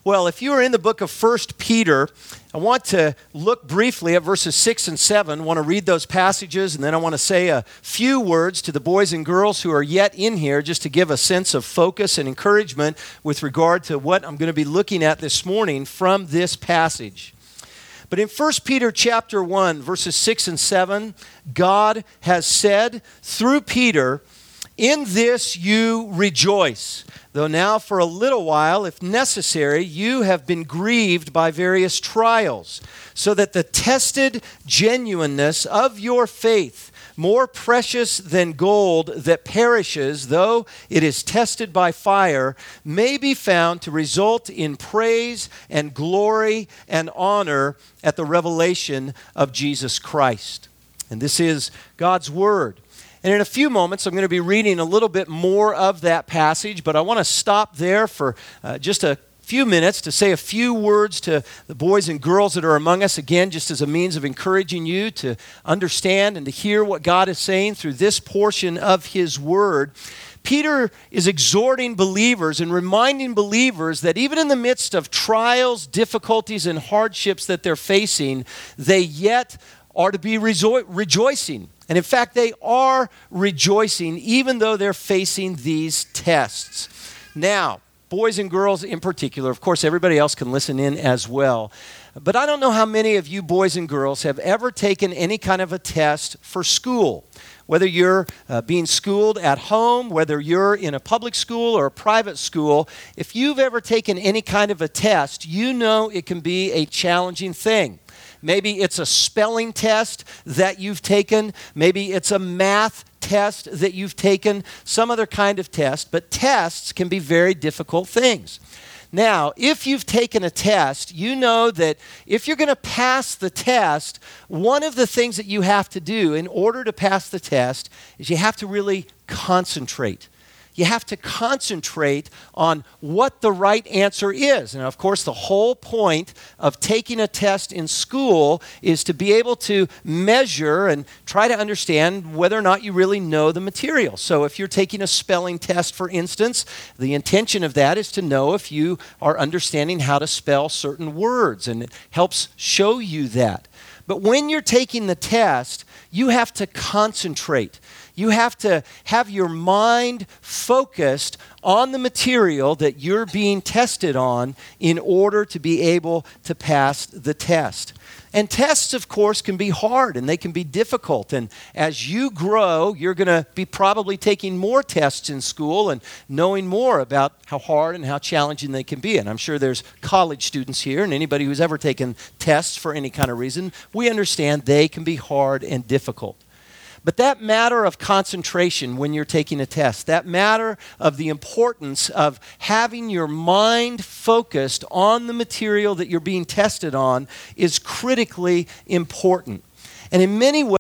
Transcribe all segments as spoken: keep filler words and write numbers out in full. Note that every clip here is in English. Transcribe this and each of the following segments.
Well, if you are in the book of First Peter, I want to look briefly at verses six and seven. I want to read those passages, and then I want to say a few words to the boys and girls who are yet in here just to give a sense of focus and encouragement with regard to what I'm going to be looking at this morning from this passage. But in First Peter chapter one, verses six and seven, God has said through Peter, "In this you rejoice, though now for a little while, if necessary, you have been grieved by various trials, so that the tested genuineness of your faith, more precious than gold that perishes, though it is tested by fire, may be found to result in praise and glory and honor at the revelation of Jesus Christ." And this is God's word. And in a few moments, I'm going to be reading a little bit more of that passage, but I want to stop there for uh, just a few minutes to say a few words to the boys and girls that are among us, again, just as a means of encouraging you to understand and to hear what God is saying through this portion of His Word. Peter is exhorting believers and reminding believers that even in the midst of trials, difficulties, and hardships that they're facing, they yet are to be rejo- rejoicing. And in fact, they are rejoicing even though they're facing these tests. Now, boys and girls in particular, of course, everybody else can listen in as well. But I don't know how many of you boys and girls have ever taken any kind of a test for school. Whether you're uh, being schooled at home, whether you're in a public school or a private school, if you've ever taken any kind of a test, you know it can be a challenging thing. Maybe it's a spelling test that you've taken. Maybe it's a math test that you've taken, some other kind of test. But tests can be very difficult things. Now, if you've taken a test, you know that if you're going to pass the test, one of the things that you have to do in order to pass the test is you have to really concentrate. You have to concentrate on what the right answer is. And of course, the whole point of taking a test in school is to be able to measure and try to understand whether or not you really know the material. So if you're taking a spelling test, for instance, the intention of that is to know if you are understanding how to spell certain words, and it helps show you that. But when you're taking the test, you have to concentrate. You have to have your mind focused on the material that you're being tested on in order to be able to pass the test. And tests, of course, can be hard and they can be difficult. And as you grow, you're going to be probably taking more tests in school and knowing more about how hard and how challenging they can be. And I'm sure there's college students here, and anybody who's ever taken tests for any kind of reason, we understand they can be hard and difficult. But that matter of concentration when you're taking a test, that matter of the importance of having your mind focused on the material that you're being tested on is critically important. And in many ways,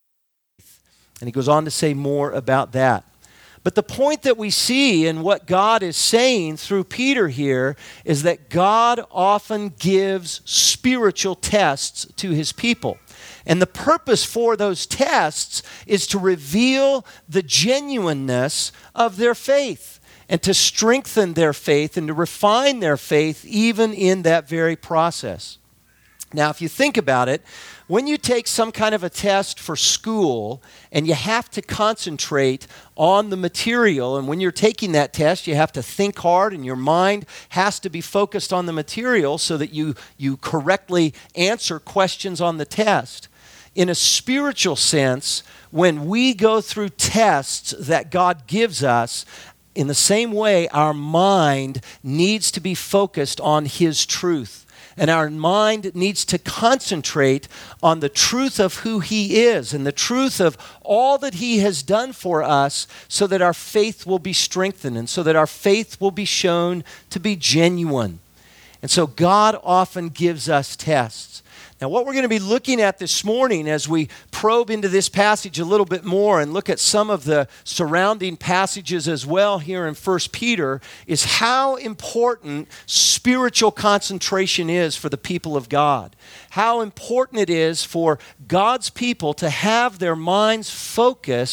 and he goes on to say more about that. But the point that we see in what God is saying through Peter here is that God often gives spiritual tests to His people. And the purpose for those tests is to reveal the genuineness of their faith and to strengthen their faith and to refine their faith even in that very process. Now, if you think about it, when you take some kind of a test for school and you have to concentrate on the material, and when you're taking that test, you have to think hard and your mind has to be focused on the material so that you, you correctly answer questions on the test. In a spiritual sense, when we go through tests that God gives us, in the same way, our mind needs to be focused on His truth. And our mind needs to concentrate on the truth of who He is and the truth of all that He has done for us so that our faith will be strengthened and so that our faith will be shown to be genuine. And so God often gives us tests. Now, what we're going to be looking at this morning as we probe into this passage a little bit more and look at some of the surrounding passages as well here in First Peter is how important spiritual concentration is for the people of God. How important it is for God's people to have their minds focused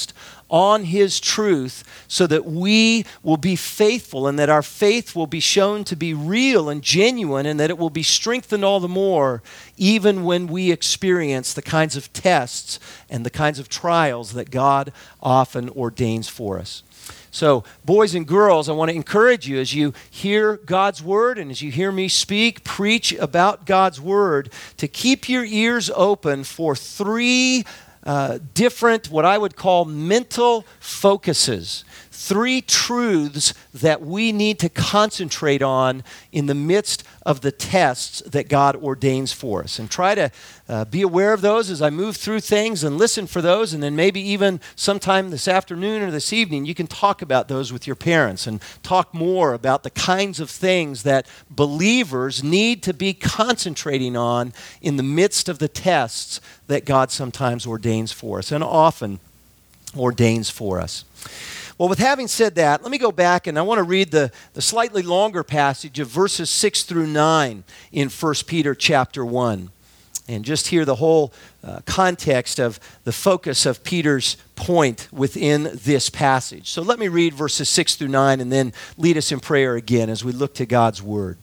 on his truth so that we will be faithful and that our faith will be shown to be real and genuine and that it will be strengthened all the more even when we experience the kinds of tests and the kinds of trials that God often ordains for us. So, boys and girls, I want to encourage you as you hear God's word and as you hear me speak, preach about God's word, to keep your ears open for three uh, different, what I would call mental focuses. Three truths that we need to concentrate on in the midst of the tests that God ordains for us. And try to uh, be aware of those as I move through things and listen for those. And then maybe even sometime this afternoon or this evening, you can talk about those with your parents and talk more about the kinds of things that believers need to be concentrating on in the midst of the tests that God sometimes ordains for us and often ordains for us. Well, with having said that, let me go back and I want to read the, the slightly longer passage of verses six through nine in First Peter chapter one. And just hear the whole uh, context of the focus of Peter's point within this passage. So let me read verses six through nine and then lead us in prayer again as we look to God's word.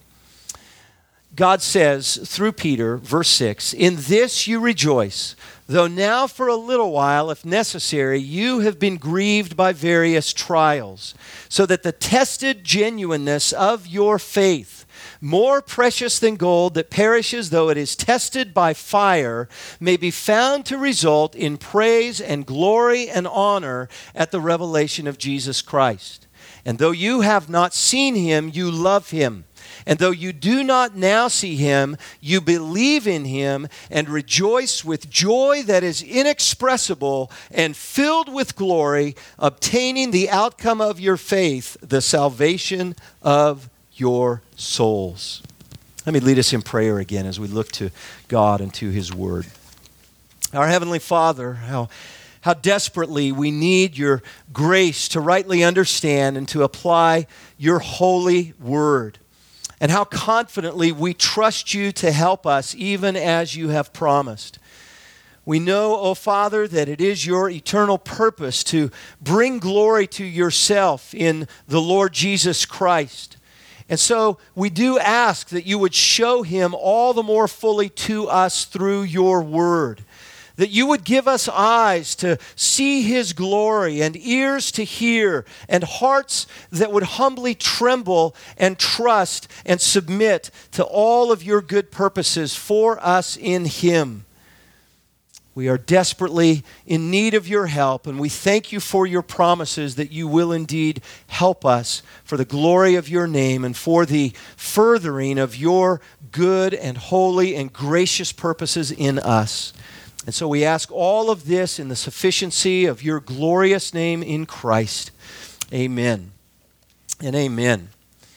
God says through Peter, verse six, "In this you rejoice, though now for a little while, if necessary, you have been grieved by various trials, so that the tested genuineness of your faith, more precious than gold that perishes though it is tested by fire, may be found to result in praise and glory and honor at the revelation of Jesus Christ. And though you have not seen him, you love him. And though you do not now see him, you believe in him and rejoice with joy that is inexpressible and filled with glory, obtaining the outcome of your faith, the salvation of your souls." Let me lead us in prayer again as we look to God and to his word. Our Heavenly Father, how How desperately we need your grace to rightly understand and to apply your holy word. And how confidently we trust you to help us even as you have promised. We know, O Father, that it is your eternal purpose to bring glory to yourself in the Lord Jesus Christ. And so we do ask that you would show him all the more fully to us through your word. That you would give us eyes to see his glory and ears to hear and hearts that would humbly tremble and trust and submit to all of your good purposes for us in him. We are desperately in need of your help, and we thank you for your promises that you will indeed help us for the glory of your name and for the furthering of your good and holy and gracious purposes in us. And so we ask all of this in the sufficiency of your glorious name in Christ. Amen and amen.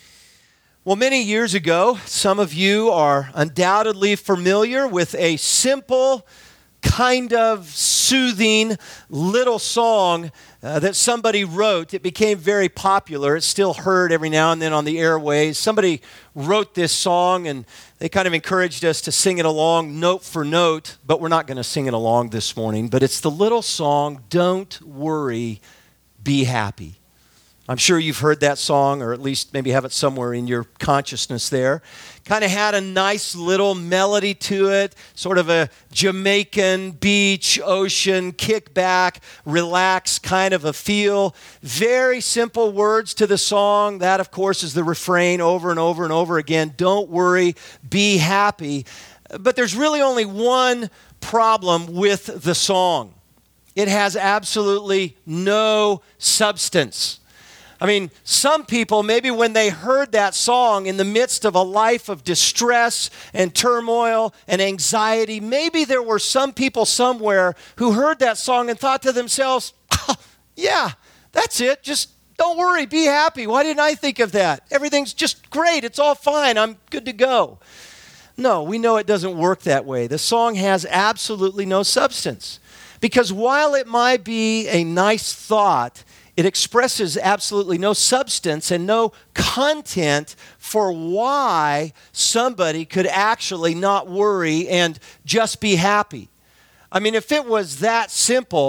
Well, many years ago, some of you are undoubtedly familiar with a simple, kind of soothing little song uh, that somebody wrote. It became very popular. It's still heard every now and then on the airways. Somebody wrote this song and they kind of encouraged us to sing it along note for note, but we're not going to sing it along this morning. But it's the little song, "Don't Worry, Be Happy." I'm sure you've heard that song, or at least maybe have it somewhere in your consciousness there. Kind of had a nice little melody to it, sort of a Jamaican beach, ocean, kick back, relax kind of a feel. Very simple words to the song. That, of course, is the refrain over and over and over again. Don't worry, be happy. But there's really only one problem with the song. It has absolutely no substance. I mean, some people, maybe when they heard that song in the midst of a life of distress and turmoil and anxiety, maybe there were some people somewhere who heard that song and thought to themselves, oh, yeah, that's it. Just don't worry, be happy. Why didn't I think of that? Everything's just great. It's all fine. I'm good to go. No, we know it doesn't work that way. The song has absolutely no substance. Because while it might be a nice thought, it expresses absolutely no substance and no content for why somebody could actually not worry and just be happy. I mean, if it was that simple,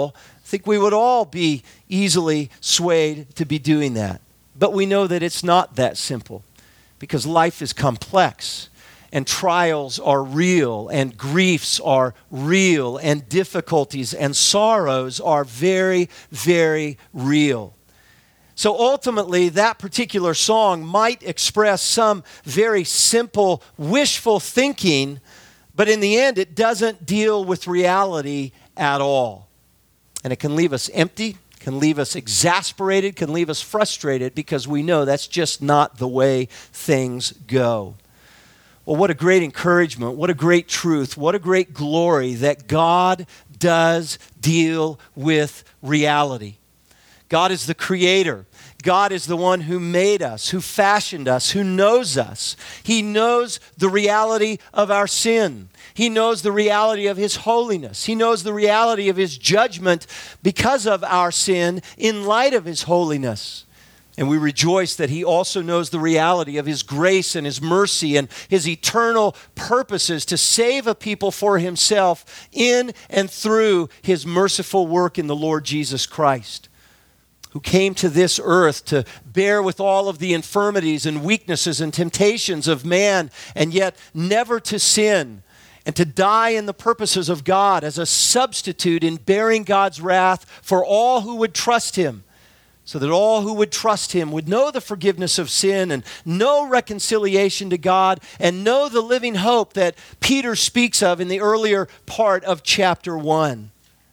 think we would all be easily swayed to be doing that. But we know that it's not that simple, because life is complex, and trials are real, and griefs are real, and difficulties and sorrows are very, very real. So ultimately, that particular song might express some very simple, wishful thinking, but in the end, it doesn't deal with reality at all. And it can leave us empty, can leave us exasperated, can leave us frustrated, because we know that's just not the way things go. Well, what a great encouragement, what a great truth, what a great glory that God does deal with reality. God is the creator. God is the one who made us, who fashioned us, who knows us. He knows the reality of our sin. He knows the reality of His holiness. He knows the reality of His judgment because of our sin in light of His holiness. And we rejoice that He also knows the reality of His grace and His mercy and His eternal purposes to save a people for Himself in and through His merciful work in the Lord Jesus Christ, who came to this earth to bear with all of the infirmities and weaknesses and temptations of man, and yet never to sin, and to die in the purposes of God as a substitute in bearing God's wrath for all who would trust Him, so that all who would trust Him would know the forgiveness of sin and know reconciliation to God and know the living hope that Peter speaks of in the earlier part of chapter one.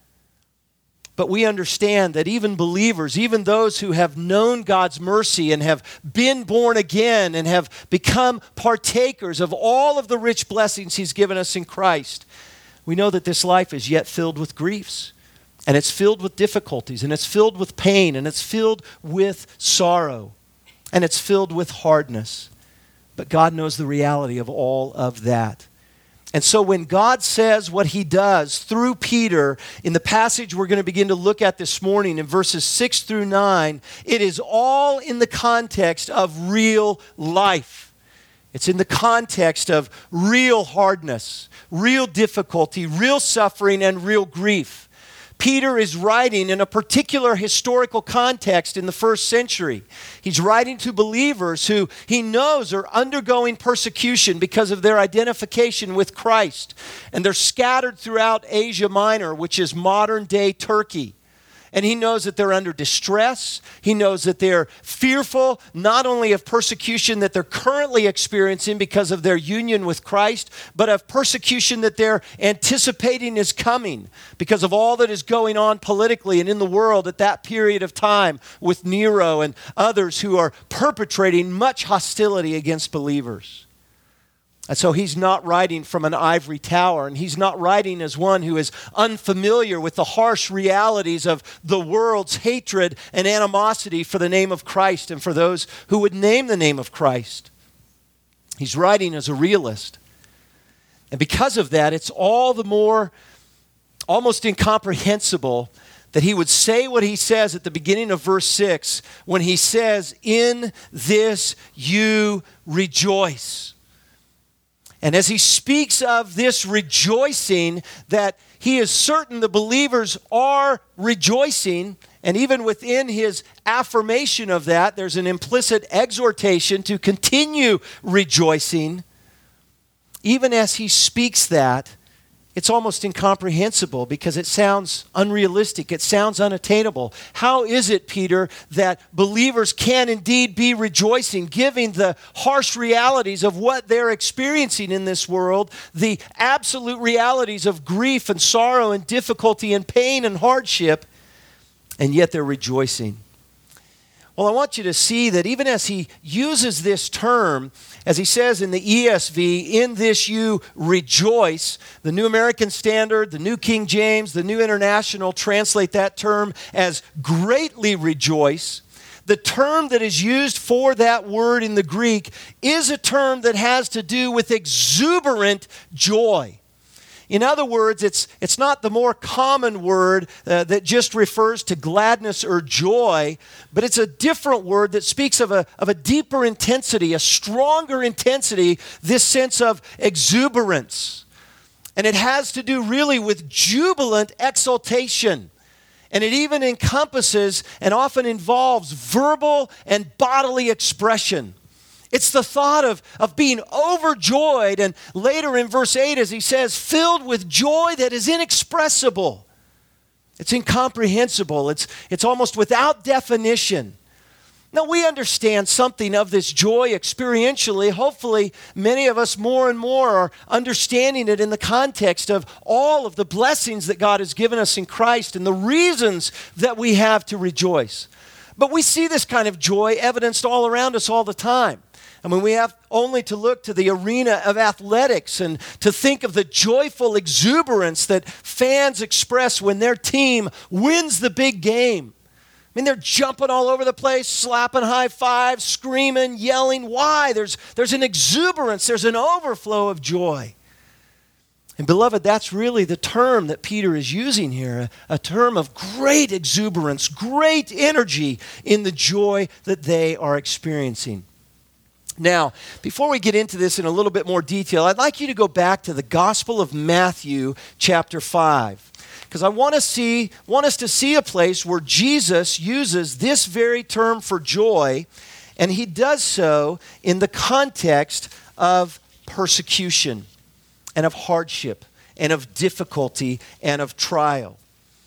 But we understand that even believers, even those who have known God's mercy and have been born again and have become partakers of all of the rich blessings He's given us in Christ, we know that this life is yet filled with griefs, and it's filled with difficulties, and it's filled with pain, and it's filled with sorrow, and it's filled with hardness. But God knows the reality of all of that. And so when God says what He does through Peter in the passage we're going to begin to look at this morning in verses six through nine, it is all in the context of real life. It's in the context of real hardness, real difficulty, real suffering, and real grief. Peter is writing in a particular historical context in the first century. He's writing to believers who he knows are undergoing persecution because of their identification with Christ. And they're scattered throughout Asia Minor, which is modern-day Turkey. And he knows that they're under distress. He knows that they're fearful not only of persecution that they're currently experiencing because of their union with Christ, but of persecution that they're anticipating is coming because of all that is going on politically and in the world at that period of time with Nero and others who are perpetrating much hostility against believers. And so he's not writing from an ivory tower, and he's not writing as one who is unfamiliar with the harsh realities of the world's hatred and animosity for the name of Christ and for those who would name the name of Christ. He's writing as a realist. And because of that, it's all the more almost incomprehensible that he would say what he says at the beginning of verse six when he says, "In this you rejoice." And as he speaks of this rejoicing, that he is certain the believers are rejoicing, and even within his affirmation of that, there's an implicit exhortation to continue rejoicing. Even as he speaks that, it's almost incomprehensible because it sounds unrealistic. It sounds unattainable. How is it, Peter, that believers can indeed be rejoicing, giving the harsh realities of what they're experiencing in this world, the absolute realities of grief and sorrow and difficulty and pain and hardship, and yet they're rejoicing? Well, I want you to see that even as he uses this term, as he says in the E S V, "In this you rejoice," the New American Standard, the New King James, the New International translate that term as greatly rejoice. The term that is used for that word in the Greek is a term that has to do with exuberant joy. In other words, it's, it's not the more common word uh, that just refers to gladness or joy, but it's a different word that speaks of a, of a deeper intensity, a stronger intensity, this sense of exuberance. And it has to do really with jubilant exultation. And it even encompasses and often involves verbal and bodily expression. It's the thought of, of being overjoyed, and later in verse eight, as he says, filled with joy that is inexpressible. It's incomprehensible. It's, it's almost without definition. Now, we understand something of this joy experientially. Hopefully, many of us more and more are understanding it in the context of all of the blessings that God has given us in Christ and the reasons that we have to rejoice. But we see this kind of joy evidenced all around us all the time. I mean, we have only to look to the arena of athletics and to think of the joyful exuberance that fans express when their team wins the big game. I mean, they're jumping all over the place, slapping high fives, screaming, yelling. Why? There's, there's an exuberance. There's an overflow of joy. And beloved, that's really the term that Peter is using here, a, a term of great exuberance, great energy in the joy that they are experiencing. Now, before we get into this in a little bit more detail, I'd like you to go back to the Gospel of Matthew, chapter five. Because I want to see, want us to see a place where Jesus uses this very term for joy, and he does so in the context of persecution and of hardship and of difficulty and of trial.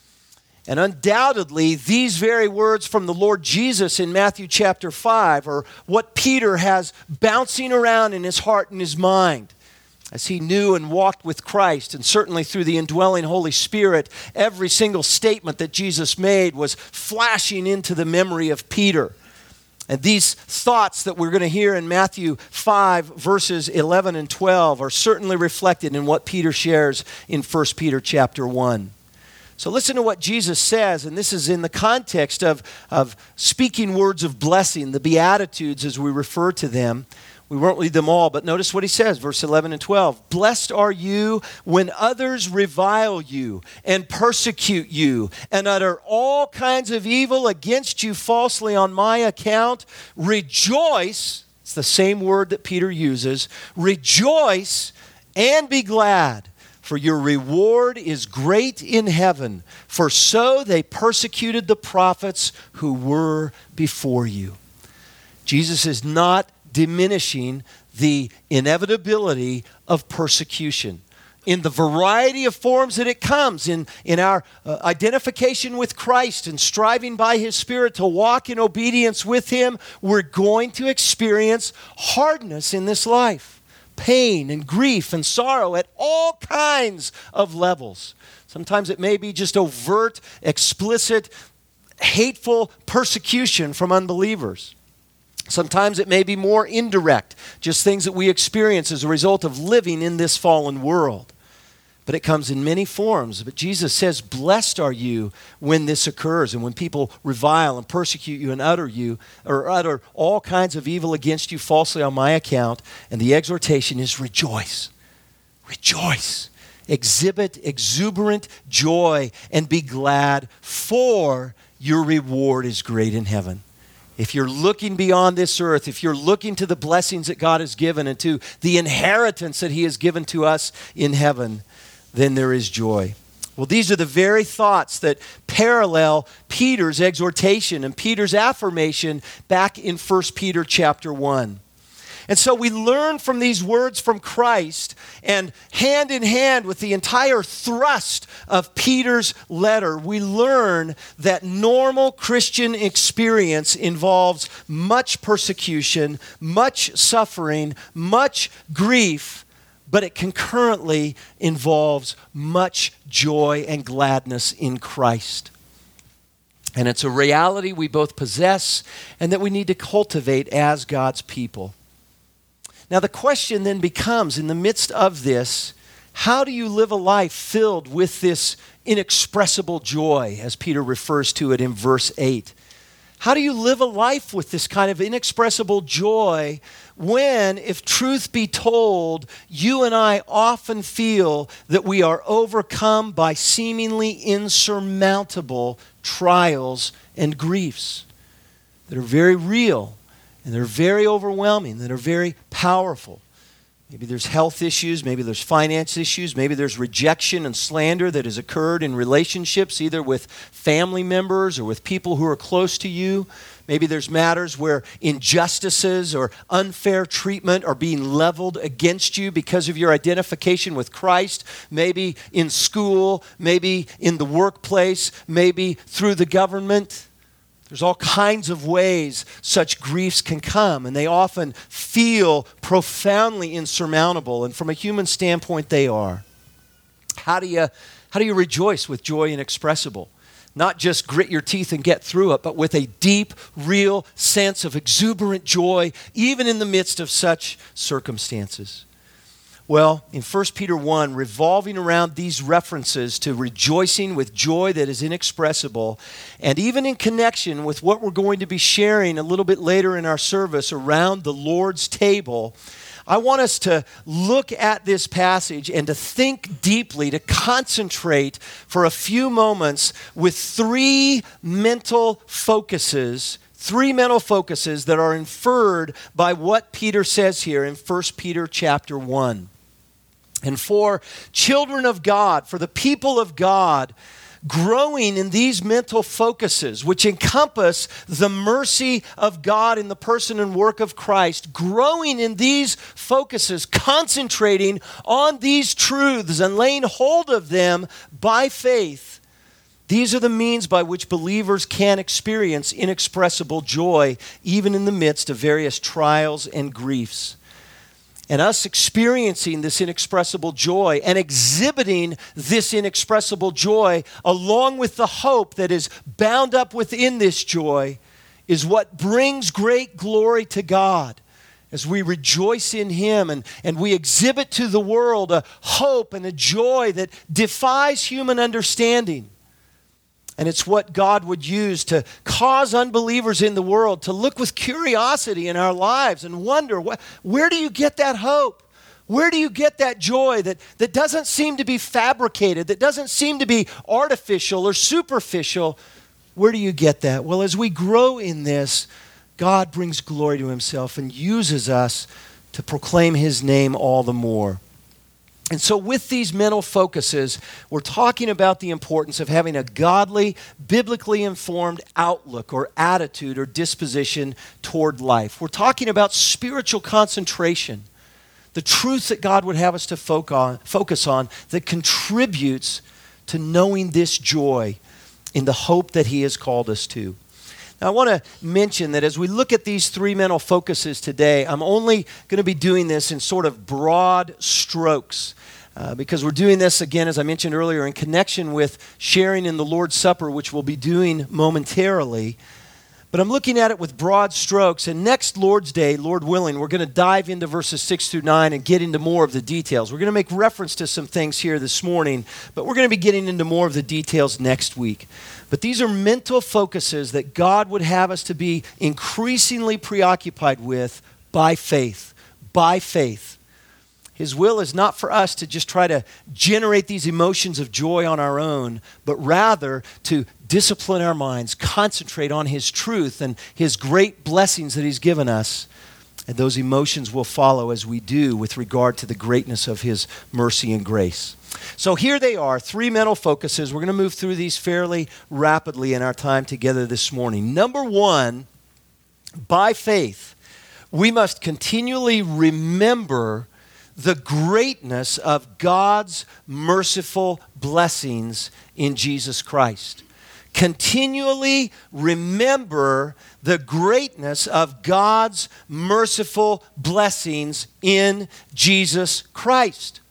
And undoubtedly, these very words from the Lord Jesus in Matthew chapter five are what Peter has bouncing around in his heart and his mind. As he knew and walked with Christ, and certainly through the indwelling Holy Spirit, every single statement that Jesus made was flashing into the memory of Peter. And these thoughts that we're going to hear in Matthew five, verses eleven and twelve, are certainly reflected in what Peter shares in First Peter chapter one. So listen to what Jesus says, and this is in the context of, of speaking words of blessing, the Beatitudes as we refer to them. We won't read them all, but notice what he says, verse eleven and twelve. Blessed are you when others revile you and persecute you and utter all kinds of evil against you falsely on my account. Rejoice, it's the same word that Peter uses, rejoice and be glad, for your reward is great in heaven, for so they persecuted the prophets who were before you. Jesus is not diminishing the inevitability of persecution in the variety of forms that it comes in, in our uh, identification with Christ and striving by His Spirit to walk in obedience with Him. We're going to experience hardness in this life, pain and grief and sorrow at all kinds of levels. Sometimes it may be just overt, explicit, hateful persecution from unbelievers. Sometimes it may be more indirect, just things that we experience as a result of living in this fallen world. But it comes in many forms. But Jesus says, blessed are you when this occurs, and when people revile and persecute you and utter you, or utter all kinds of evil against you falsely on my account. And the exhortation is rejoice. Rejoice. Exhibit exuberant joy and be glad, for your reward is great in heaven. If you're looking beyond this earth, if you're looking to the blessings that God has given and to the inheritance that He has given to us in heaven, then there is joy. Well, these are the very thoughts that parallel Peter's exhortation and Peter's affirmation back in First Peter chapter one. And so we learn from these words from Christ, and hand in hand with the entire thrust of Peter's letter, we learn that normal Christian experience involves much persecution, much suffering, much grief, but it concurrently involves much joy and gladness in Christ. And it's a reality we both possess and that we need to cultivate as God's people. Now, the question then becomes, in the midst of this, how do you live a life filled with this inexpressible joy, as Peter refers to it in verse eight? How do you live a life with this kind of inexpressible joy when, if truth be told, you and I often feel that we are overcome by seemingly insurmountable trials and griefs that are very real, and they're very overwhelming, that are very powerful? Maybe there's health issues, maybe there's finance issues, maybe there's rejection and slander that has occurred in relationships, either with family members or with people who are close to you. Maybe there's matters where injustices or unfair treatment are being leveled against you because of your identification with Christ. Maybe in school, maybe in the workplace, maybe through the government. There's all kinds of ways such griefs can come, and they often feel profoundly insurmountable, and from a human standpoint, they are. How do you, how do you rejoice with joy inexpressible? Not just grit your teeth and get through it, but with a deep, real sense of exuberant joy, even in the midst of such circumstances. Well, in First Peter one, revolving around these references to rejoicing with joy that is inexpressible, and even in connection with what we're going to be sharing a little bit later in our service around the Lord's table, I want us to look at this passage and to think deeply, to concentrate for a few moments with three mental focuses, three mental focuses that are inferred by what Peter says here in First Peter chapter one. And for children of God, for the people of God, growing in these mental focuses, which encompass the mercy of God in the person and work of Christ, growing in these focuses, concentrating on these truths and laying hold of them by faith, these are the means by which believers can experience inexpressible joy, even in the midst of various trials and griefs. And us experiencing this inexpressible joy and exhibiting this inexpressible joy along with the hope that is bound up within this joy is what brings great glory to God as we rejoice in Him and, and we exhibit to the world a hope and a joy that defies human understanding. And it's what God would use to cause unbelievers in the world to look with curiosity in our lives and wonder, wh- where do you get that hope? Where do you get that joy that, that doesn't seem to be fabricated, that doesn't seem to be artificial or superficial? Where do you get that? Well, as we grow in this, God brings glory to Himself and uses us to proclaim His name all the more. And so with these mental focuses, we're talking about the importance of having a godly, biblically informed outlook or attitude or disposition toward life. We're talking about spiritual concentration, the truth that God would have us to focus on that contributes to knowing this joy in the hope that He has called us to. Now, I want to mention that as we look at these three mental focuses today, I'm only going to be doing this in sort of broad strokes uh, because we're doing this, again, as I mentioned earlier, in connection with sharing in the Lord's Supper, which we'll be doing momentarily. But I'm looking at it with broad strokes, and next Lord's Day, Lord willing, we're going to dive into verses six through nine and get into more of the details. We're going to make reference to some things here this morning, but we're going to be getting into more of the details next week. But these are mental focuses that God would have us to be increasingly preoccupied with by faith, by faith. His will is not for us to just try to generate these emotions of joy on our own, but rather to discipline our minds, concentrate on His truth and His great blessings that He's given us. And those emotions will follow as we do with regard to the greatness of His mercy and grace. So here they are, three mental focuses. We're going to move through these fairly rapidly in our time together this morning. Number one, by faith, we must continually remember the greatness of God's merciful blessings in Jesus Christ. Continually remember the greatness of God's merciful blessings in Jesus Christ.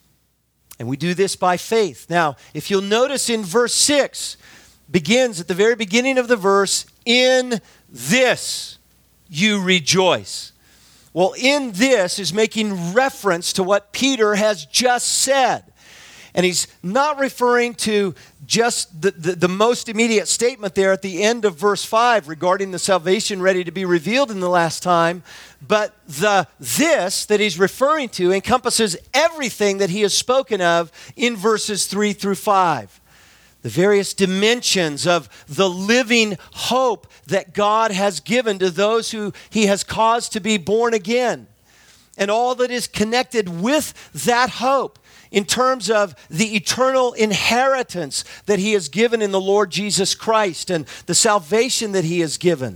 And we do this by faith. Now, if you'll notice in verse six, begins at the very beginning of the verse, in this you rejoice. Well, in this is making reference to what Peter has just said. And he's not referring to just the, the, the most immediate statement there at the end of verse five regarding the salvation ready to be revealed in the last time, but the this that he's referring to encompasses everything that he has spoken of in verses three through five. The various dimensions of the living hope that God has given to those who He has caused to be born again. and all that is connected with that hope in terms of the eternal inheritance that he has given in the Lord Jesus Christ and the salvation that he has given.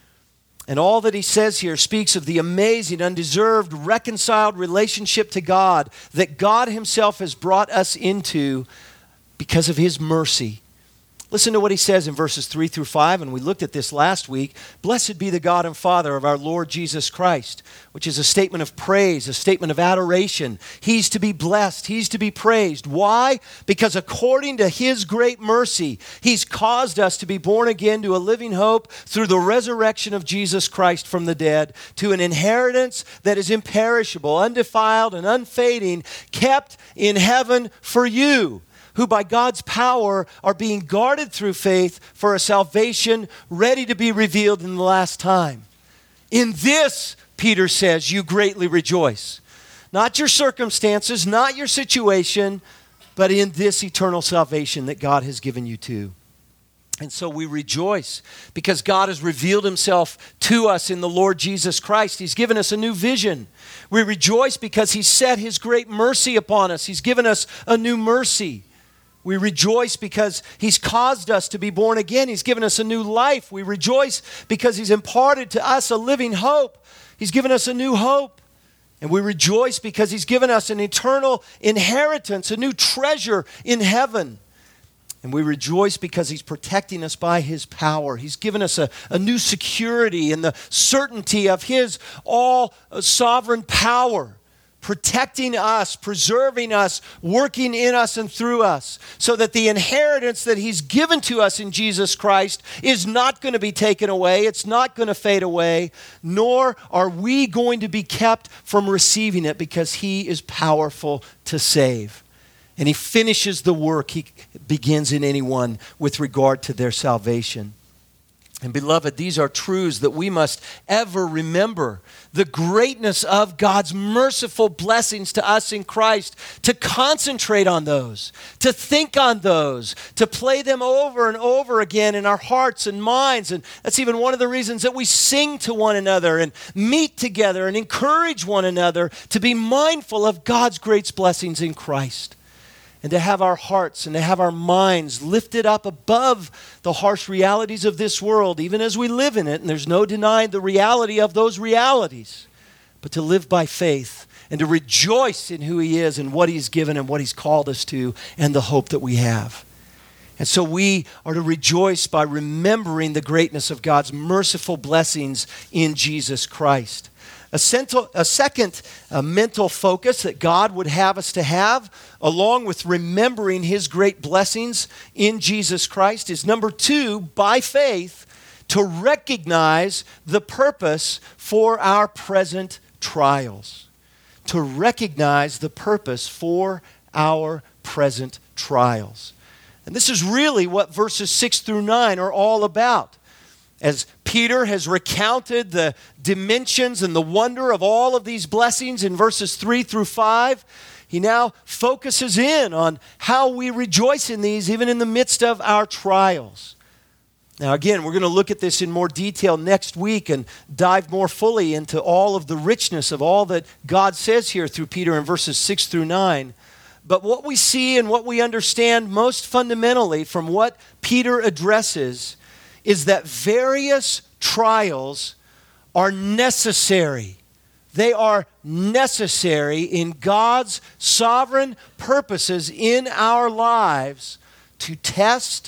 And all that he says here speaks of the amazing, undeserved, reconciled relationship to God that God himself has brought us into because of his mercy. Listen to what he says in verses three through five, and we looked at this last week. Blessed be the God and Father of our Lord Jesus Christ, which is a statement of praise, a statement of adoration. He's to be blessed. He's to be praised. Why? Because according to his great mercy, he's caused us to be born again to a living hope through the resurrection of Jesus Christ from the dead, to an inheritance that is imperishable, undefiled, and unfading, kept in heaven for you, who by God's power are being guarded through faith for a salvation ready to be revealed in the last time. In this, Peter says, you greatly rejoice. Not your circumstances, not your situation, but in this eternal salvation that God has given you to. And so we rejoice because God has revealed himself to us in the Lord Jesus Christ. He's given us a new vision. We rejoice because he's set his great mercy upon us. He's given us a new mercy. We rejoice because he's caused us to be born again. He's given us a new life. We rejoice because he's imparted to us a living hope. He's given us a new hope. And we rejoice because he's given us an eternal inheritance, a new treasure in heaven. And we rejoice because he's protecting us by his power. He's given us a, a new security and the certainty of his all-sovereign power, protecting us, preserving us, working in us and through us, so that the inheritance that he's given to us in Jesus Christ is not going to be taken away. It's not going to fade away, nor are we going to be kept from receiving it, because he is powerful to save. And he finishes the work he begins in anyone with regard to their salvation. And beloved, these are truths that we must ever remember. The greatness of God's merciful blessings to us in Christ, to concentrate on those, to think on those, to play them over and over again in our hearts and minds. And that's even one of the reasons that we sing to one another and meet together and encourage one another to be mindful of God's great blessings in Christ. And to have our hearts and to have our minds lifted up above the harsh realities of this world, even as we live in it. And there's no denying the reality of those realities. But to live by faith and to rejoice in who he is and what he's given and what he's called us to and the hope that we have. And so we are to rejoice by remembering the greatness of God's merciful blessings in Jesus Christ. A, central, a second uh, mental focus that God would have us to have, along with remembering his great blessings in Jesus Christ, is number two, by faith, to recognize the purpose for our present trials. To recognize the purpose for our present trials. And this is really what verses six through nine are all about. As Peter has recounted the dimensions and the wonder of all of these blessings in verses three through five, he now focuses in on how we rejoice in these even in the midst of our trials. Now again, we're going to look at this in more detail next week and dive more fully into all of the richness of all that God says here through Peter in verses six through nine. But what we see and what we understand most fundamentally from what Peter addresses is that various trials are necessary. They are necessary in God's sovereign purposes in our lives to test,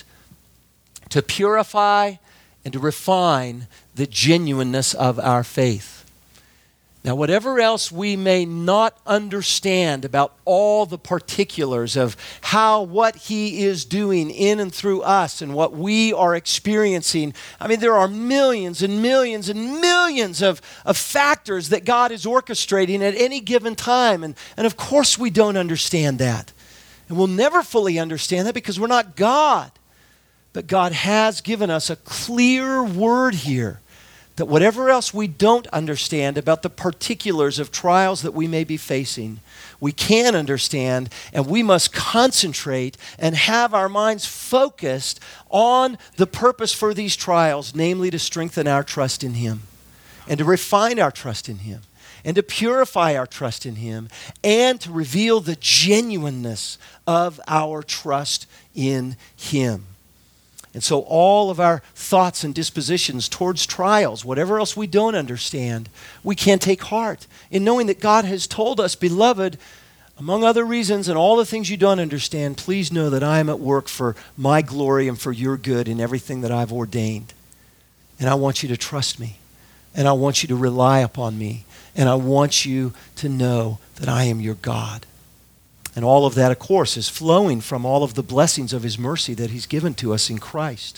to purify, and to refine the genuineness of our faith. Now, whatever else we may not understand about all the particulars of how what he is doing in and through us and what we are experiencing, I mean, there are millions and millions and millions of, of factors that God is orchestrating at any given time. And, and of course we don't understand that. And we'll never fully understand that because we're not God. But God has given us a clear word here that whatever else we don't understand about the particulars of trials that we may be facing, we can understand, and we must concentrate and have our minds focused on the purpose for these trials, namely to strengthen our trust in him and to refine our trust in him and to purify our trust in him and to reveal the genuineness of our trust in him. And so all of our thoughts and dispositions towards trials, whatever else we don't understand, we can take heart in knowing that God has told us, beloved, among other reasons and all the things you don't understand, please know that I am at work for my glory and for your good in everything that I've ordained. And I want you to trust me. And I want you to rely upon me. And I want you to know that I am your God. And all of that, of course, is flowing from all of the blessings of his mercy that he's given to us in Christ.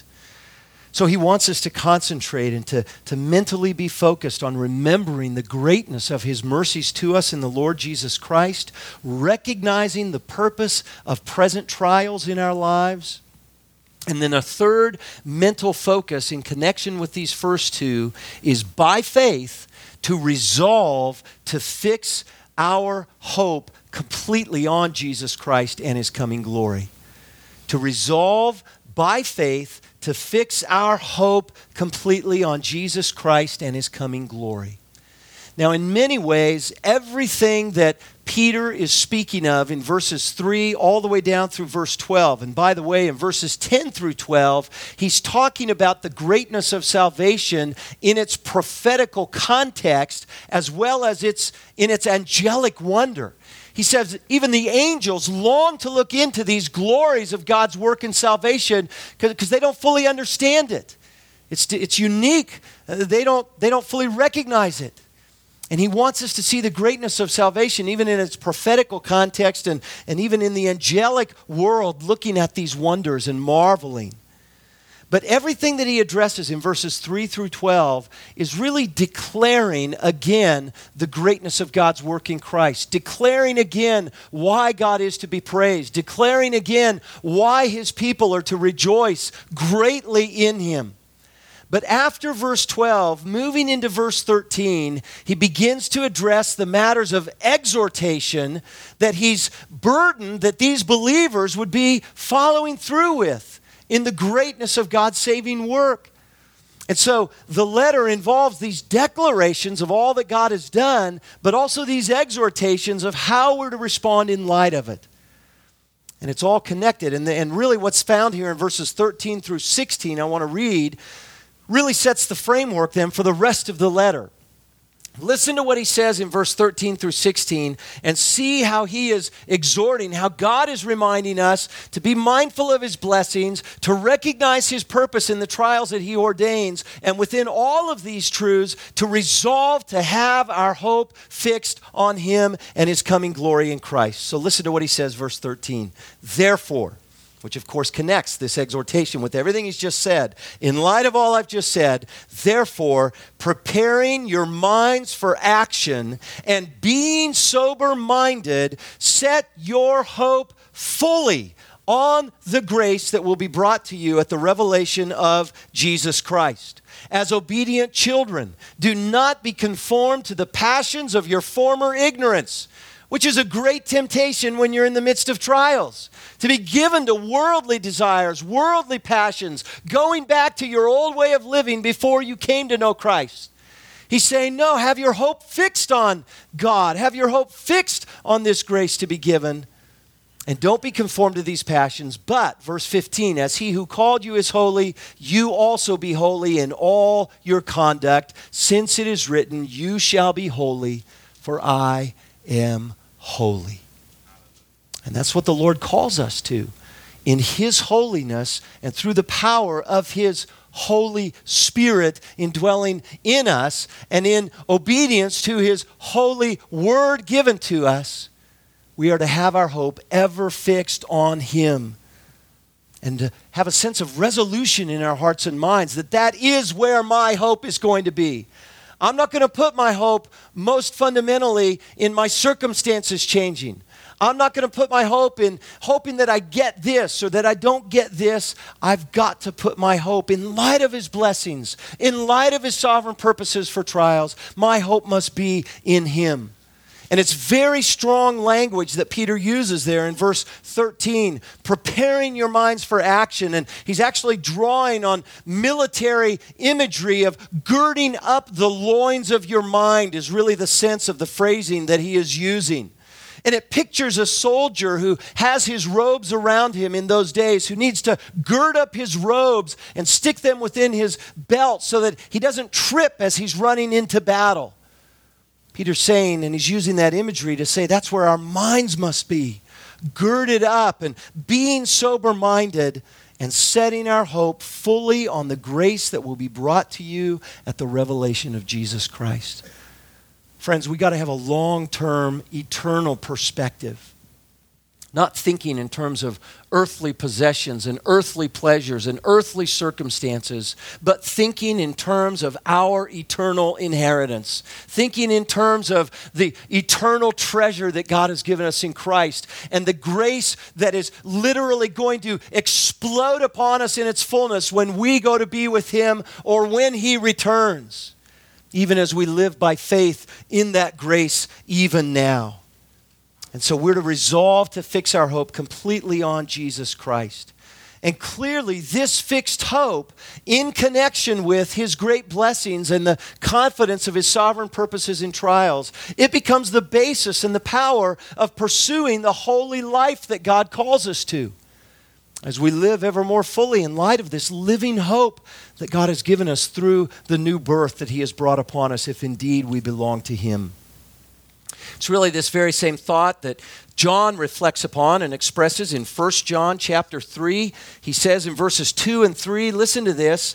So he wants us to concentrate and to, to mentally be focused on remembering the greatness of his mercies to us in the Lord Jesus Christ, recognizing the purpose of present trials in our lives. And then a third mental focus in connection with these first two is by faith to resolve to fix our hope completely on Jesus Christ and his coming glory. To resolve by faith to fix our hope completely on Jesus Christ and his coming glory. Now, in many ways, everything that Peter is speaking of in verses three all the way down through verse twelve, and by the way, in verses ten through twelve, he's talking about the greatness of salvation in its prophetical context as well as its in its angelic wonder. He says even the angels long to look into these glories of God's work in salvation because they don't fully understand it. It's, it's unique. They don't, they don't fully recognize it. And he wants us to see the greatness of salvation even in its prophetical context and, and even in the angelic world looking at these wonders and marveling. But everything that he addresses in verses three through twelve is really declaring again the greatness of God's work in Christ, declaring again why God is to be praised, declaring again why his people are to rejoice greatly in him. But after verse twelve, moving into verse thirteen, he begins to address the matters of exhortation that he's burdened that these believers would be following through with in the greatness of God's saving work. And so the letter involves these declarations of all that God has done, but also these exhortations of how we're to respond in light of it. And it's all connected. And, the, and really what's found here in verses thirteen through sixteen, I want to read, really sets the framework then for the rest of the letter. Listen to what he says in verse thirteen through sixteen and see how he is exhorting, how God is reminding us to be mindful of his blessings, to recognize his purpose in the trials that he ordains, and within all of these truths, to resolve to have our hope fixed on him and his coming glory in Christ. So listen to what he says, verse thirteen. Therefore, which of course connects this exhortation with everything he's just said. In light of all I've just said, therefore, preparing your minds for action and being sober-minded, set your hope fully on the grace that will be brought to you at the revelation of Jesus Christ. As obedient children, do not be conformed to the passions of your former ignorance, which is a great temptation when you're in the midst of trials. To be given to worldly desires, worldly passions, going back to your old way of living before you came to know Christ. He's saying, no, have your hope fixed on God. Have your hope fixed on this grace to be given. And don't be conformed to these passions. But, verse fifteen, as he who called you is holy, you also be holy in all your conduct, since it is written, you shall be holy, for I am holy. And that's what the Lord calls us to. In his holiness and through the power of his Holy Spirit indwelling in us and in obedience to his holy word given to us, we are to have our hope ever fixed on him and to have a sense of resolution in our hearts and minds that that is where my hope is going to be. I'm not going to put my hope most fundamentally in my circumstances changing. I'm not going to put my hope in hoping that I get this or that I don't get this. I've got to put my hope in light of his blessings, in light of his sovereign purposes for trials. My hope must be in him. And it's very strong language that Peter uses there in verse thirteen, preparing your minds for action. And he's actually drawing on military imagery of girding up the loins of your mind is really the sense of the phrasing that he is using. And it pictures a soldier who has his robes around him in those days, who needs to gird up his robes and stick them within his belt so that he doesn't trip as he's running into battle. Peter's saying, and he's using that imagery to say that's where our minds must be, girded up and being sober-minded and setting our hope fully on the grace that will be brought to you at the revelation of Jesus Christ. Friends, we got to have a long-term, eternal perspective. Not thinking in terms of earthly possessions and earthly pleasures and earthly circumstances, but thinking in terms of our eternal inheritance. Thinking in terms of the eternal treasure that God has given us in Christ and the grace that is literally going to explode upon us in its fullness when we go to be with Him or when He returns, even as we live by faith in that grace even now. And so we're to resolve to fix our hope completely on Jesus Christ. And clearly this fixed hope in connection with His great blessings and the confidence of His sovereign purposes in trials, it becomes the basis and the power of pursuing the holy life that God calls us to, as we live ever more fully in light of this living hope that God has given us through the new birth that He has brought upon us if indeed we belong to Him. It's really this very same thought that John reflects upon and expresses in First John chapter three. He says in verses two and three, listen to this.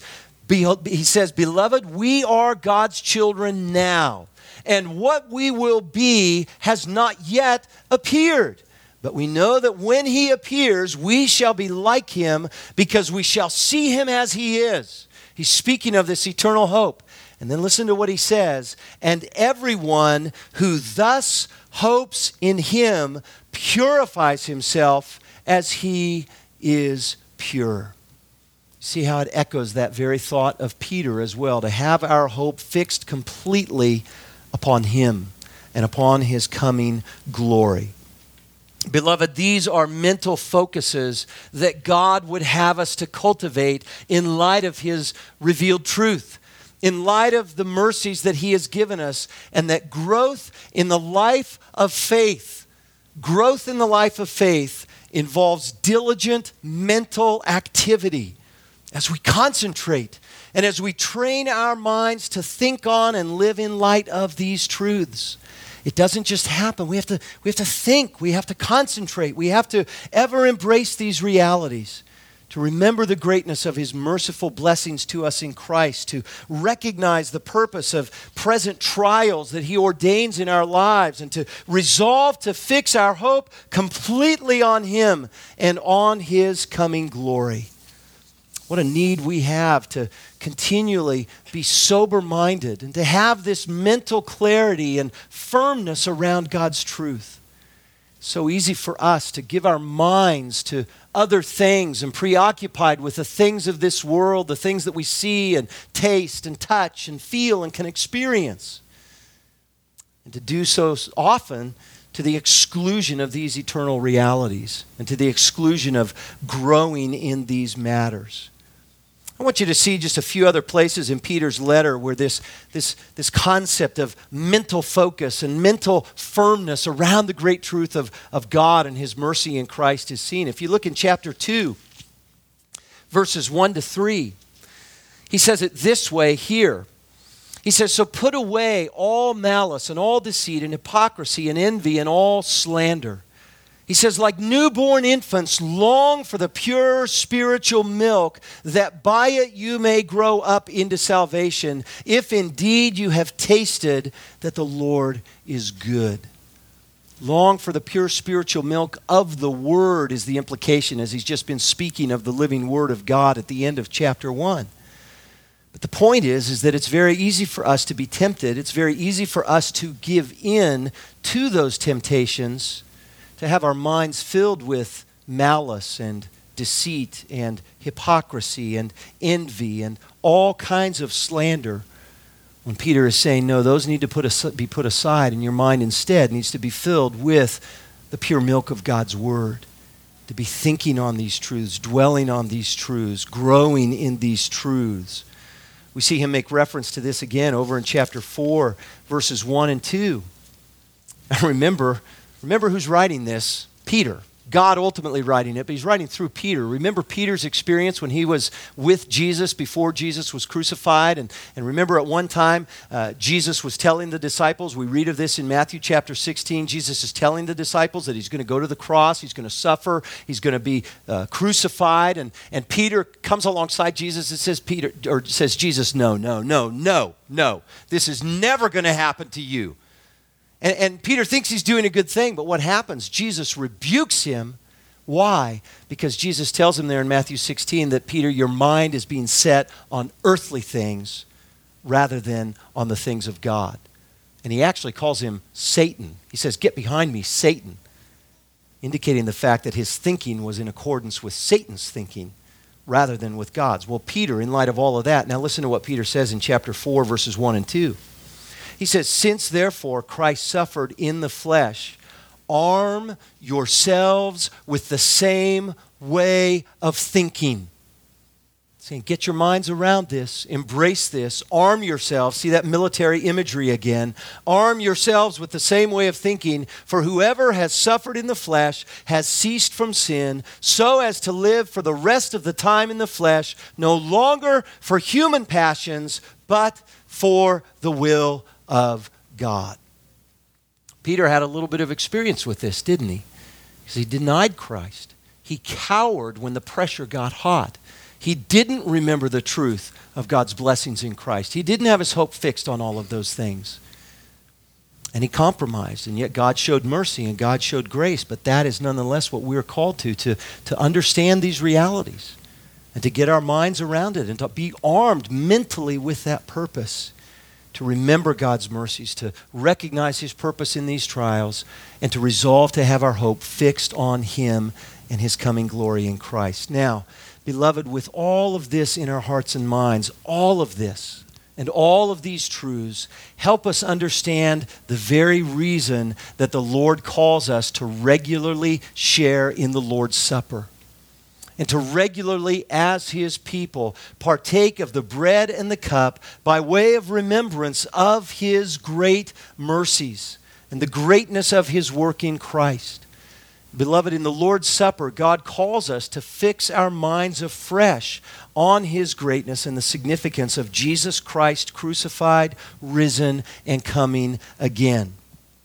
He says, "Beloved, we are God's children now, and what we will be has not yet appeared. But we know that when He appears, we shall be like Him because we shall see Him as He is." He's speaking of this eternal hope. And then listen to what he says. "And everyone who thus hopes in Him purifies himself as He is pure." See how it echoes that very thought of Peter as well, to have our hope fixed completely upon Him and upon His coming glory. Beloved, these are mental focuses that God would have us to cultivate in light of His revealed truth, in light of the mercies that He has given us, and that growth in the life of faith, growth in the life of faith involves diligent mental activity as we concentrate and as we train our minds to think on and live in light of these truths. It doesn't just happen. We have to, we have to think. We have to concentrate. We have to ever embrace these realities, to remember the greatness of His merciful blessings to us in Christ, to recognize the purpose of present trials that He ordains in our lives, and to resolve to fix our hope completely on Him and on His coming glory. What a need we have to continually be sober-minded and to have this mental clarity and firmness around God's truth. So easy for us to give our minds to other things and preoccupied with the things of this world, the things that we see and taste and touch and feel and can experience. And to do so often to the exclusion of these eternal realities and to the exclusion of growing in these matters. I want you to see just a few other places in Peter's letter where this, this, this concept of mental focus and mental firmness around the great truth of, of God and His mercy in Christ is seen. If you look in chapter two, verses one to three, he says it this way here. He says, "So put away all malice and all deceit and hypocrisy and envy and all slander." He says, "Like newborn infants, long for the pure spiritual milk, that by it you may grow up into salvation, if indeed you have tasted that the Lord is good." Long for the pure spiritual milk of the Word is the implication, as he's just been speaking of the living Word of God at the end of chapter one. But the point is, is that it's very easy for us to be tempted. It's very easy for us to give in to those temptations, to have our minds filled with malice and deceit and hypocrisy and envy and all kinds of slander, When Peter is saying, no, those need to put as- be put aside, and your mind instead needs to be filled with the pure milk of God's Word, to be thinking on these truths, dwelling on these truths, growing in these truths. We see him make reference to this again over in chapter four, verses one and two. And remember, remember who's writing this? Peter. God ultimately writing it, but he's writing through Peter. Remember Peter's experience when he was with Jesus before Jesus was crucified. And, and remember at one time, uh, Jesus was telling the disciples, we read of this in Matthew chapter sixteen, Jesus is telling the disciples that he's going to go to the cross, he's going to suffer, he's going to be uh, crucified. And, and Peter comes alongside Jesus and says, Peter, or says, Jesus, no, no, no, no, no. This is never going to happen to you. And, and Peter thinks he's doing a good thing, but what happens? Jesus rebukes him. Why? Because Jesus tells him there in Matthew sixteen that, Peter, your mind is being set on earthly things rather than on the things of God. And he actually calls him Satan. He says, get behind me, Satan, indicating the fact that his thinking was in accordance with Satan's thinking rather than with God's. Well, Peter, in light of all of that, now listen to what Peter says in chapter four, verses one and two. He says, since therefore Christ suffered in the flesh, arm yourselves with the same way of thinking. Saying, get your minds around this, embrace this, arm yourselves. See that military imagery again. Arm yourselves with the same way of thinking, for whoever has suffered in the flesh has ceased from sin, so as to live for the rest of the time in the flesh, no longer for human passions, but for the will of God. Peter had a little bit of experience with this, didn't he? Because he denied Christ. He cowered when the pressure got hot. He didn't remember the truth of God's blessings in Christ. He didn't have his hope fixed on all of those things. And he compromised, and yet God showed mercy and God showed grace. But that is nonetheless what we're called to, to, to understand these realities and to get our minds around it and to be armed mentally with that purpose. To remember God's mercies, to recognize his purpose in these trials, and to resolve to have our hope fixed on him and his coming glory in Christ. Now, beloved, with all of this in our hearts and minds, all of this and all of these truths help us understand the very reason that the Lord calls us to regularly share in the Lord's Supper. And to regularly, as his people, partake of the bread and the cup by way of remembrance of his great mercies and the greatness of his work in Christ. Beloved, in the Lord's Supper, God calls us to fix our minds afresh on his greatness and the significance of Jesus Christ crucified, risen, and coming again.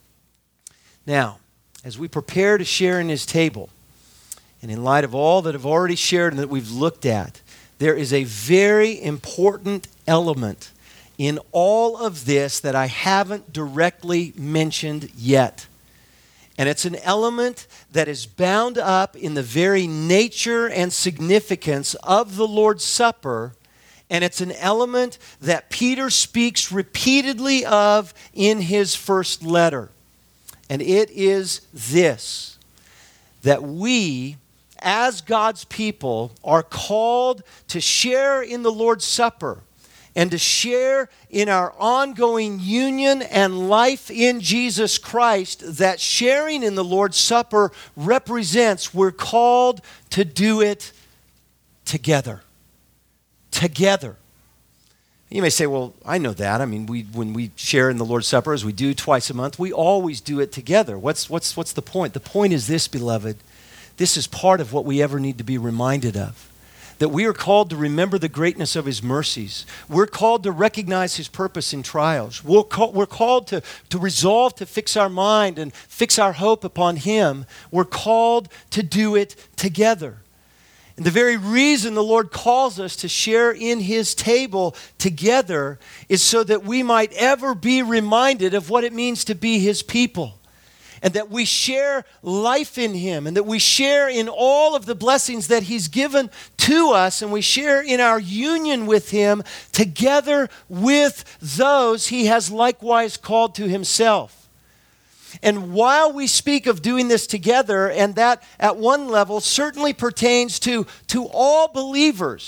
Now, as we prepare to share in his table, and in light of all that I've already shared and that we've looked at, there is a very important element in all of this that I haven't directly mentioned yet. And it's an element that is bound up in the very nature and significance of the Lord's Supper. And it's an element that Peter speaks repeatedly of in his first letter. And it is this, that we, as God's people, are called to share in the Lord's Supper and to share in our ongoing union and life in Jesus Christ. That sharing in the Lord's Supper represents we're called to do it together. Together. You may say, well, I know that. I mean, we when we share in the Lord's Supper, as we do twice a month, we always do it together. What's, what's, what's the point? The point is this, beloved. This is part of what we ever need to be reminded of. That we are called to remember the greatness of his mercies. We're called to recognize his purpose in trials. We're, call, we're called to, to resolve to fix our mind and fix our hope upon him. We're called to do it together. And the very reason the Lord calls us to share in his table together is so that we might ever be reminded of what it means to be his people. And that we share life in him, and that we share in all of the blessings that he's given to us, and we share in our union with him together with those he has likewise called to himself. And while we speak of doing this together, and that at one level certainly pertains to, to all believers,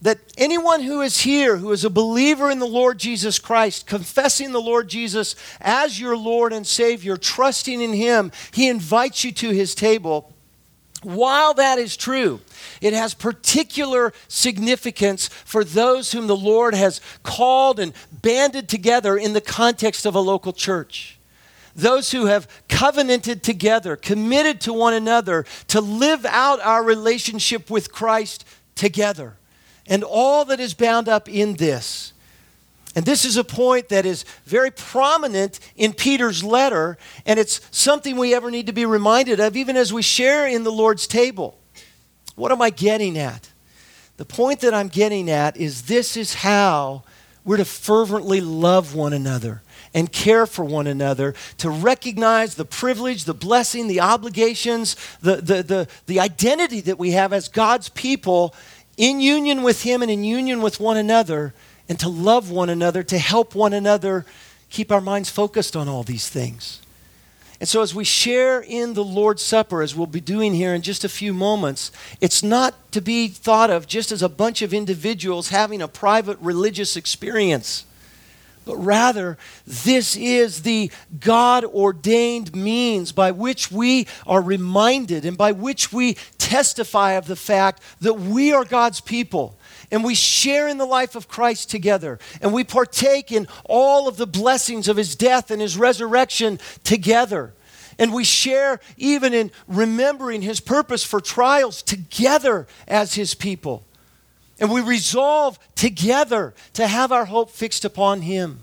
that anyone who is here, who is a believer in the Lord Jesus Christ, confessing the Lord Jesus as your Lord and Savior, trusting in Him, He invites you to His table. While that is true, it has particular significance for those whom the Lord has called and banded together in the context of a local church. Those who have covenanted together, committed to one another to live out our relationship with Christ together, and all that is bound up in this. And this is a point that is very prominent in Peter's letter, and it's something we ever need to be reminded of, even as we share in the Lord's table. What am I getting at? The point that I'm getting at is this is how we're to fervently love one another and care for one another, to recognize the privilege, the blessing, the obligations, the, the, the, the identity that we have as God's people in union with Him and in union with one another, and to love one another, to help one another keep our minds focused on all these things. And so as we share in the Lord's Supper, as we'll be doing here in just a few moments, it's not to be thought of just as a bunch of individuals having a private religious experience, but rather this is the God-ordained means by which we are reminded and by which we testify of the fact that we are God's people. And we share in the life of Christ together. And we partake in all of the blessings of His death and His resurrection together. And we share even in remembering His purpose for trials together as His people. And we resolve together to have our hope fixed upon Him.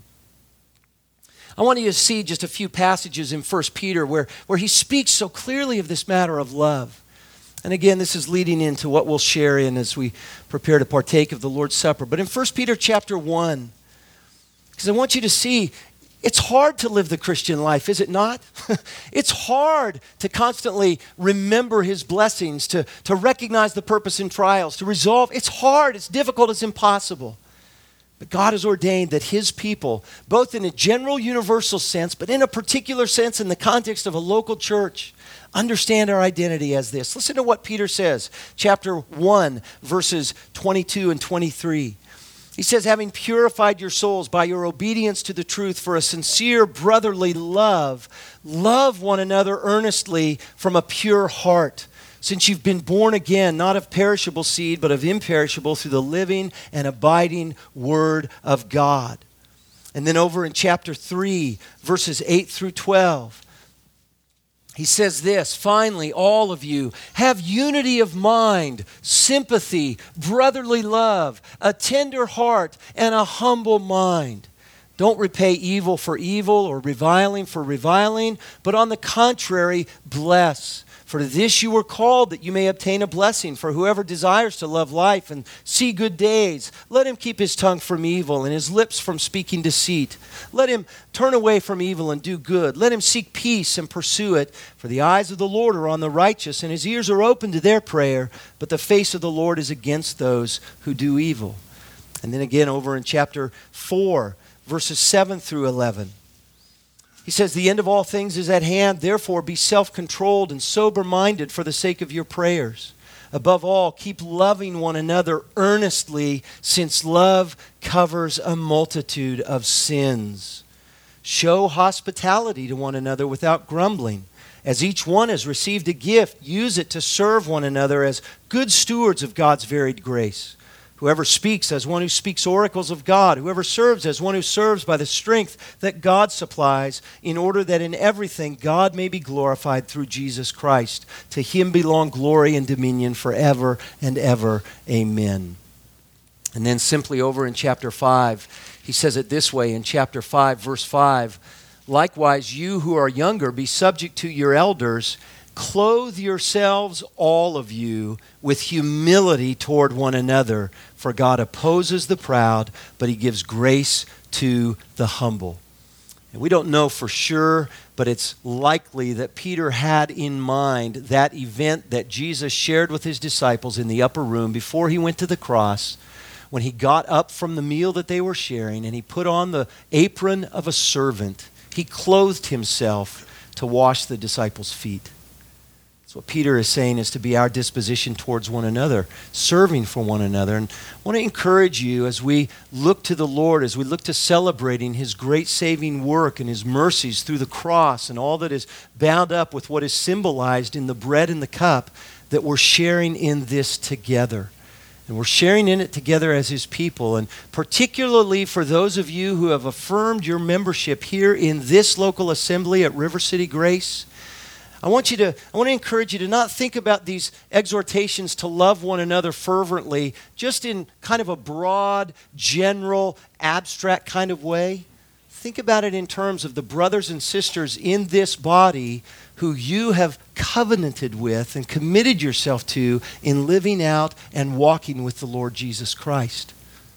I want you to see just a few passages in First Peter where, where he speaks so clearly of this matter of love. And again, this is leading into what we'll share in as we prepare to partake of the Lord's Supper. But in First Peter chapter one, because I want you to see, it's hard to live the Christian life, is it not? It's hard to constantly remember His blessings, to, to recognize the purpose in trials, to resolve. It's hard, it's difficult, it's impossible. But God has ordained that His people, both in a general universal sense, but in a particular sense in the context of a local church, understand our identity as this. Listen to what Peter says, chapter one, verses twenty-two and twenty-three. He says, having purified your souls by your obedience to the truth for a sincere brotherly love, love one another earnestly from a pure heart, since you've been born again, not of perishable seed, but of imperishable, through the living and abiding Word of God. And then over in chapter three, verses eight through twelve, he says this, finally, all of you have unity of mind, sympathy, brotherly love, a tender heart, and a humble mind. Don't repay evil for evil or reviling for reviling, but on the contrary, bless. For to this you were called, that you may obtain a blessing. For whoever desires to love life and see good days, let him keep his tongue from evil and his lips from speaking deceit. Let him turn away from evil and do good. Let him seek peace and pursue it. For the eyes of the Lord are on the righteous, and His ears are open to their prayer, but the face of the Lord is against those who do evil. And then again over in chapter four, verses seven through eleven. He says, the end of all things is at hand. Therefore, be self-controlled and sober-minded for the sake of your prayers. Above all, keep loving one another earnestly, since love covers a multitude of sins. Show hospitality to one another without grumbling. As each one has received a gift, use it to serve one another as good stewards of God's varied grace. Whoever speaks as one who speaks oracles of God. Whoever serves as one who serves by the strength that God supplies, in order that in everything God may be glorified through Jesus Christ. To Him belong glory and dominion forever and ever. Amen. And then simply over in chapter five, he says it this way in chapter five, verse five. Likewise, you who are younger, be subject to your elders. Clothe yourselves, all of you, with humility toward one another, for God opposes the proud, but He gives grace to the humble. And we don't know for sure, but it's likely that Peter had in mind that event that Jesus shared with His disciples in the upper room before He went to the cross, when He got up from the meal that they were sharing and He put on the apron of a servant. He clothed Himself to wash the disciples' feet. So what Peter is saying is to be our disposition towards one another, serving for one another. And I want to encourage you as we look to the Lord, as we look to celebrating his great saving work and his mercies through the cross and all that is bound up with what is symbolized in the bread and the cup, that we're sharing in this together. And we're sharing in it together as his people. And particularly for those of you who have affirmed your membership here in this local assembly at River City Grace, I want you to, I want to encourage you to not think about these exhortations to love one another fervently just in kind of a broad, general, abstract kind of way. Think about it in terms of the brothers and sisters in this body who you have covenanted with and committed yourself to in living out and walking with the Lord Jesus Christ.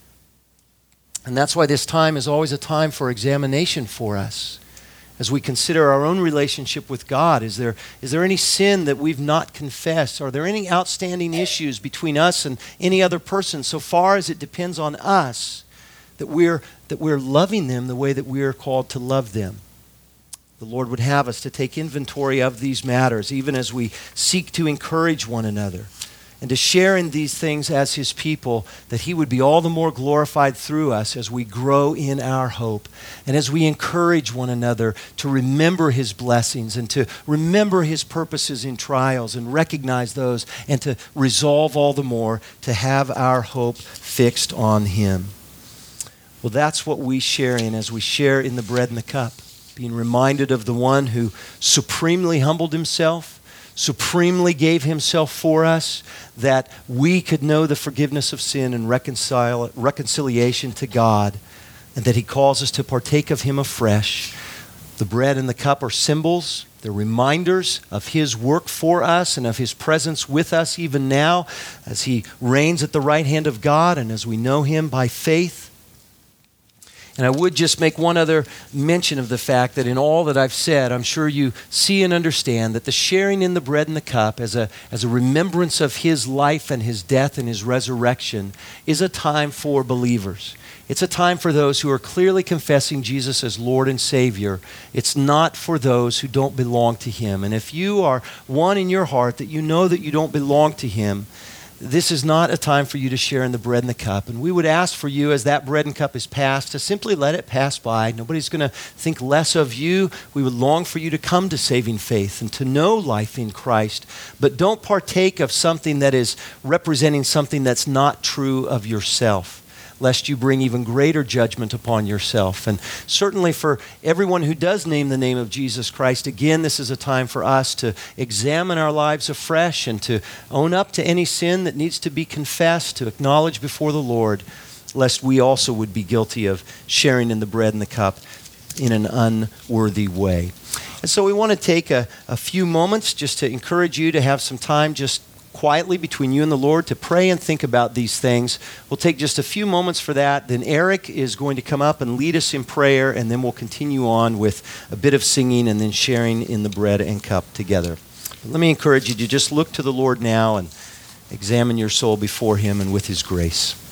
And that's why this time is always a time for examination for us. As we consider our own relationship with God, is there, is there any sin that we've not confessed? Are there any outstanding issues between us and any other person so far as it depends on us that we're, that we're loving them the way that we are called to love them? The Lord would have us to take inventory of these matters, even as we seek to encourage one another and to share in these things as his people, that he would be all the more glorified through us as we grow in our hope and as we encourage one another to remember his blessings and to remember his purposes in trials and recognize those, and to resolve all the more to have our hope fixed on him. Well, that's what we share in as we share in the bread and the cup, being reminded of the one who supremely humbled himself, supremely gave himself for us, that we could know the forgiveness of sin and reconcile, reconciliation to God, and that he calls us to partake of him afresh. The bread and the cup are symbols. They're reminders of his work for us and of his presence with us even now as he reigns at the right hand of God and as we know him by faith. And I would just make one other mention of the fact that in all that I've said, I'm sure you see and understand that the sharing in the bread and the cup as a, as a remembrance of his life and his death and his resurrection is a time for believers. It's a time for those who are clearly confessing Jesus as Lord and Savior. It's not for those who don't belong to him. And if you are one in your heart that you know that you don't belong to him, this is not a time for you to share in the bread and the cup. And we would ask for you, as that bread and cup is passed, to simply let it pass by. Nobody's going to think less of you. We would long for you to come to saving faith and to know life in Christ. But don't partake of something that is representing something that's not true of yourself, lest you bring even greater judgment upon yourself. And certainly for everyone who does name the name of Jesus Christ, again, this is a time for us to examine our lives afresh and to own up to any sin that needs to be confessed, to acknowledge before the Lord, lest we also would be guilty of sharing in the bread and the cup in an unworthy way. And so we want to take a, a few moments just to encourage you to have some time just quietly between you and the Lord to pray and think about these things. We'll take just a few moments for that. Then Eric is going to come up and lead us in prayer, and then we'll continue on with a bit of singing and then sharing in the bread and cup together. But let me encourage you to just look to the Lord now and examine your soul before him and with his grace.